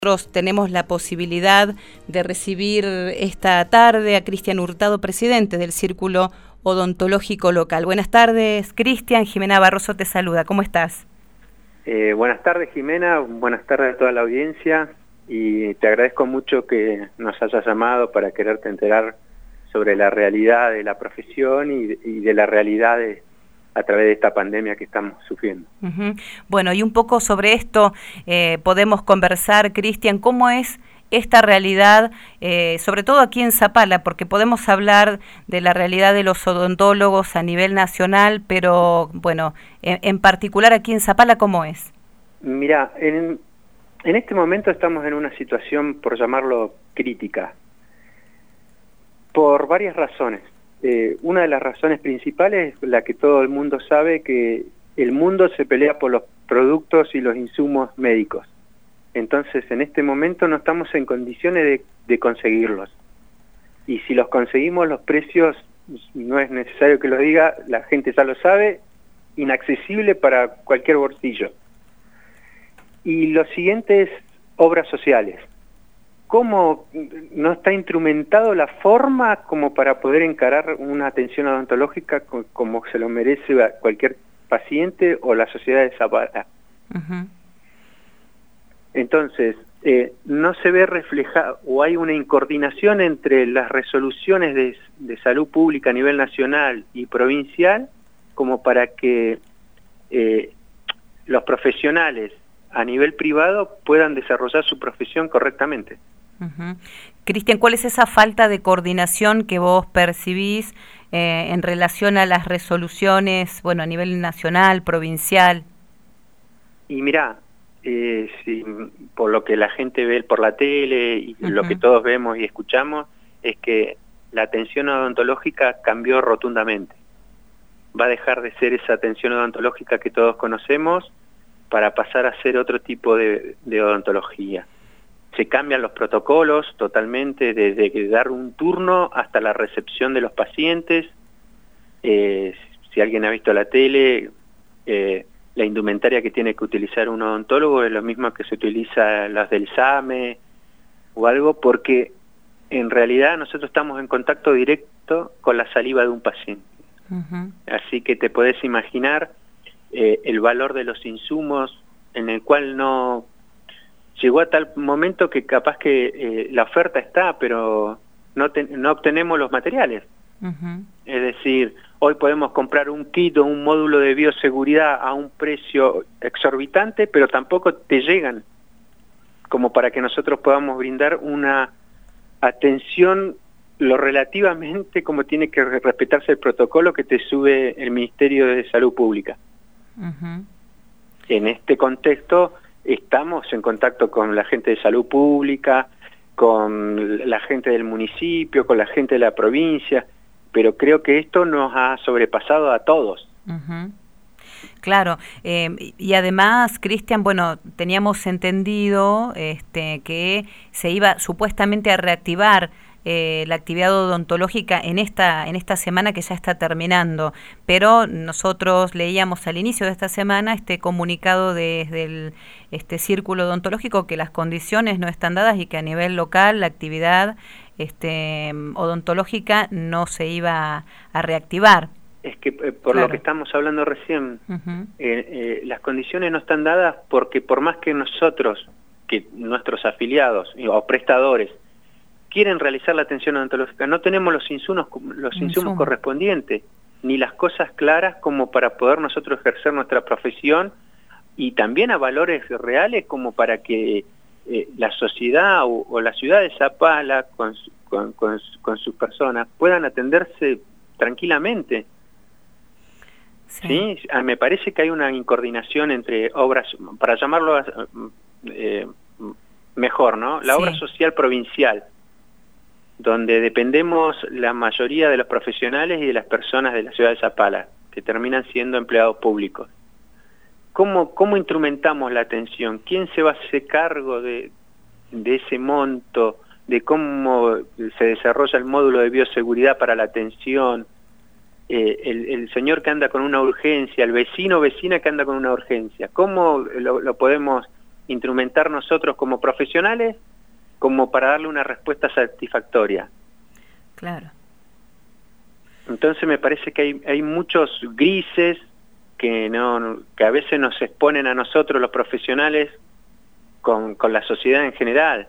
Nosotros tenemos la posibilidad de recibir esta tarde a Cristian Hurtado, presidente del Círculo Odontológico Local. Buenas tardes, Cristian. Jimena Barroso te saluda. ¿Cómo estás? Buenas tardes, Jimena. Buenas tardes a toda la audiencia. Y te agradezco mucho que nos hayas llamado para quererte enterar sobre la realidad de la profesión y de la realidad a través de esta pandemia que estamos sufriendo. Bueno, y un poco sobre esto podemos conversar, Cristian, ¿cómo es esta realidad, sobre todo aquí en Zapala? Porque podemos hablar de la realidad de los odontólogos a nivel nacional, pero bueno, en particular aquí en Zapala, ¿cómo es? Mira, en este momento estamos en una situación, por llamarlo, crítica, por varias razones. Una de las razones principales es la que todo el mundo sabe, que el mundo se pelea por los productos y los insumos médicos. Entonces, en este momento no estamos en condiciones de conseguirlos. Y si los conseguimos, los precios, no es necesario que lo diga, la gente ya lo sabe, inaccesible para cualquier bolsillo. Y lo siguiente es obras sociales. ¿Cómo no está instrumentado la forma como para poder encarar una atención odontológica como se lo merece cualquier paciente o la sociedad de Zapala? Entonces, no se ve reflejado, o hay una incoordinación entre las resoluciones de salud pública a nivel nacional y provincial, como para que los profesionales a nivel privado puedan desarrollar su profesión correctamente. Cristian, ¿cuál es esa falta de coordinación que vos percibís en relación a las resoluciones, bueno, a nivel nacional, provincial? Y mirá, por lo que la gente ve por la tele y lo que todos vemos y escuchamos, es que la atención odontológica cambió rotundamente. Va a dejar de ser esa atención odontológica que todos conocemos para pasar a ser otro tipo de odontología. Se cambian los protocolos totalmente, desde dar un turno hasta la recepción de los pacientes. Si alguien ha visto la tele, la indumentaria que tiene que utilizar un odontólogo es lo mismo que se utiliza las del SAME o algo, porque en realidad nosotros estamos en contacto directo con la saliva de un paciente. Así que te podés imaginar el valor de los insumos, en el cual no llegó a tal momento que capaz que la oferta está, pero no obtenemos los materiales. Es decir, hoy podemos comprar un kit o un módulo de bioseguridad a un precio exorbitante, pero tampoco te llegan como para que nosotros podamos brindar una atención lo relativamente como tiene que respetarse el protocolo que te sube el Ministerio de Salud Pública. En este contexto estamos en contacto con la gente de salud pública, con la gente del municipio, con la gente de la provincia, pero creo que esto nos ha sobrepasado a todos. Claro, y además, Cristian, bueno, teníamos entendido que se iba supuestamente a reactivar la actividad odontológica en esta semana que ya está terminando, pero nosotros leíamos al inicio de esta semana este comunicado desde el Círculo Odontológico que las condiciones no están dadas y que a nivel local la actividad odontológica no se iba a reactivar. Es que por lo que estamos hablando recién, las condiciones no están dadas porque por más que nosotros, que nuestros afiliados o prestadores quieren realizar la atención odontológica, no tenemos los insumos correspondientes, ni las cosas claras como para poder nosotros ejercer nuestra profesión, y también a valores reales como para que la sociedad o la ciudad de Zapala con sus personas puedan atenderse tranquilamente. ¿Sí? Me parece que hay una incoordinación entre obras, para llamarlo mejor, ¿no? La obra social provincial, donde dependemos la mayoría de los profesionales y de las personas de la ciudad de Zapala, que terminan siendo empleados públicos. ¿Cómo instrumentamos la atención? ¿Quién se va a hacer cargo de ese monto? ¿De cómo se desarrolla el módulo de bioseguridad para la atención? El señor que anda con una urgencia, el vecino o vecina que anda con una urgencia. ¿Cómo lo podemos instrumentar nosotros como profesionales como para darle una respuesta satisfactoria. Claro. Entonces me parece que hay muchos grises que a veces nos exponen a nosotros los profesionales con la sociedad en general.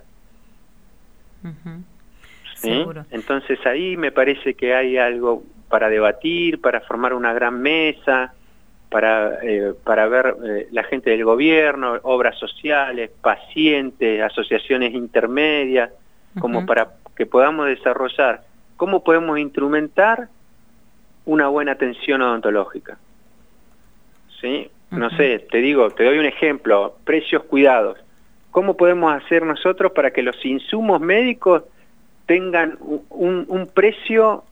¿Sí? Seguro. Entonces ahí me parece que hay algo para debatir, para formar una gran mesa, para ver la gente del gobierno, obras sociales, pacientes, asociaciones intermedias, como para que podamos desarrollar cómo podemos instrumentar una buena atención odontológica. ¿Sí? No sé, te doy un ejemplo, precios cuidados. ¿Cómo podemos hacer nosotros para que los insumos médicos tengan un precio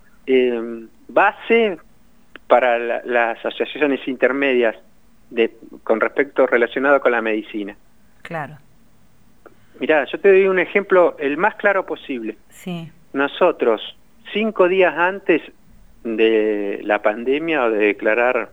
base para las asociaciones intermedias con respecto relacionado con la medicina? Claro. Mirá, yo te doy un ejemplo el más claro posible. Sí. Nosotros, 5 días antes de la pandemia o de declarar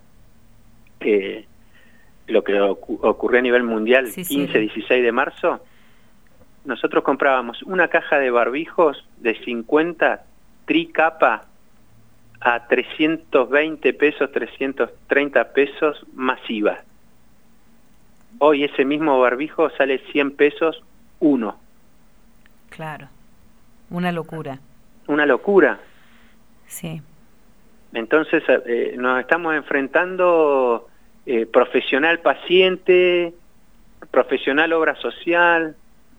lo que ocurrió a nivel mundial, 15-16 de marzo, nosotros comprábamos una caja de barbijos de 50 tricapa a 320 pesos, 330 pesos masiva. Hoy ese mismo barbijo sale 100 pesos uno. Claro, una locura. Una locura. Sí. Entonces nos estamos enfrentando profesional paciente, profesional obra social.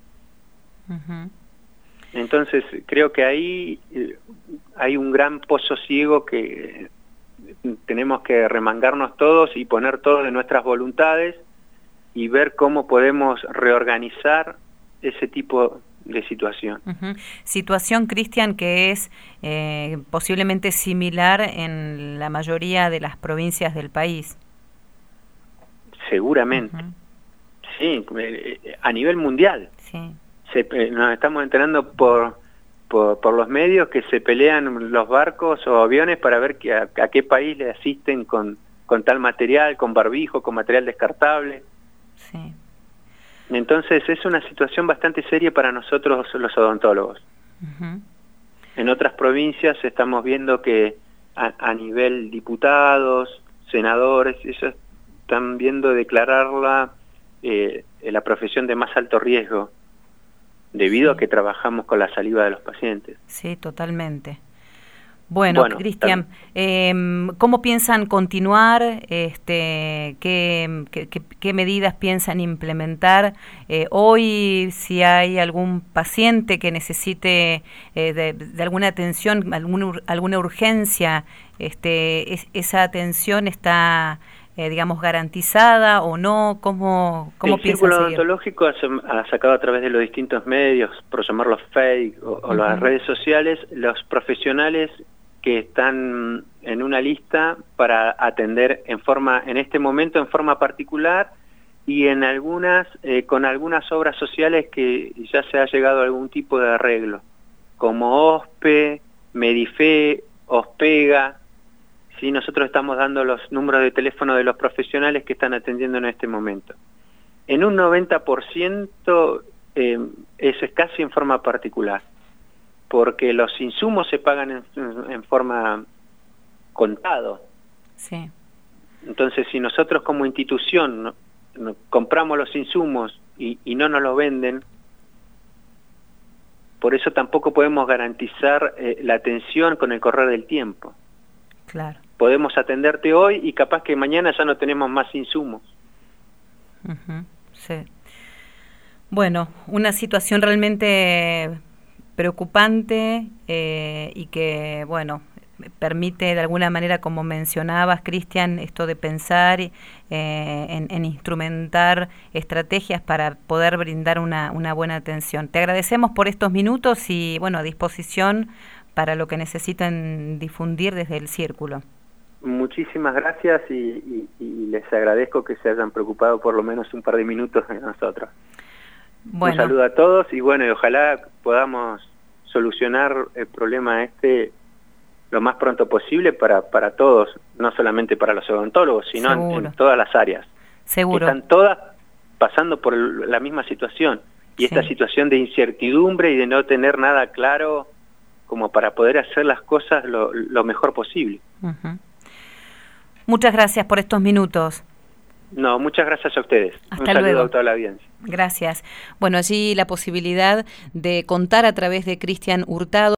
Entonces creo que ahí hay un gran pozo ciego que tenemos que remangarnos todos y poner todo de nuestras voluntades y ver cómo podemos reorganizar ese tipo de situación. Situación, Cristian, que es posiblemente similar en la mayoría de las provincias del país. Seguramente. Sí, a nivel mundial. Sí. Nos estamos enterando por los medios que se pelean los barcos o aviones para ver a qué país le asisten con tal material, con barbijo, con material descartable. Sí. Entonces es una situación bastante seria para nosotros los odontólogos. En otras provincias estamos viendo que a nivel diputados, senadores, ellos están viendo declararla la profesión de más alto riesgo, debido a que trabajamos con la saliva de los pacientes. Sí, totalmente. Bueno, Cristian, ¿cómo piensan continuar? ¿Qué medidas piensan implementar? Hoy, si hay algún paciente que necesite de alguna atención, alguna urgencia, ¿esa atención está, digamos, garantizada o no? ¿Cómo piensan seguir? El Círculo Odontológico ha sacado a través de los distintos medios, por llamarlos fake o las redes sociales, los profesionales que están en una lista para atender en este momento en forma particular y en con algunas obras sociales que ya se ha llegado a algún tipo de arreglo, como OSPE, Medife, Ospega. Sí, nosotros estamos dando los números de teléfono de los profesionales que están atendiendo en este momento. En un 90% eso es casi en forma particular, porque los insumos se pagan en forma contado. Sí. Entonces, si nosotros como institución compramos los insumos y no nos los venden, por eso tampoco podemos garantizar la atención con el correr del tiempo. Claro. Podemos atenderte hoy y capaz que mañana ya no tenemos más insumos. Sí. Bueno, una situación realmente preocupante y que, bueno, permite de alguna manera, como mencionabas, Cristian, esto de pensar en instrumentar estrategias para poder brindar una buena atención. Te agradecemos por estos minutos y, bueno, a disposición para lo que necesiten difundir desde el Círculo. Muchísimas gracias y les agradezco que se hayan preocupado por lo menos un par de minutos de nosotros. Bueno. Un saludo a todos y bueno, y ojalá podamos solucionar el problema lo más pronto posible para todos, no solamente para los odontólogos, sino en todas las áreas. Seguro. Están todas pasando por la misma situación. Y Sí. esta situación de incertidumbre y de no tener nada claro como para poder hacer las cosas lo mejor posible. Ujú. Muchas gracias por estos minutos. No, muchas gracias a ustedes. Hasta Un saludo luego. a toda la audiencia. Gracias. Bueno, allí la posibilidad de contar a través de Cristian Hurtado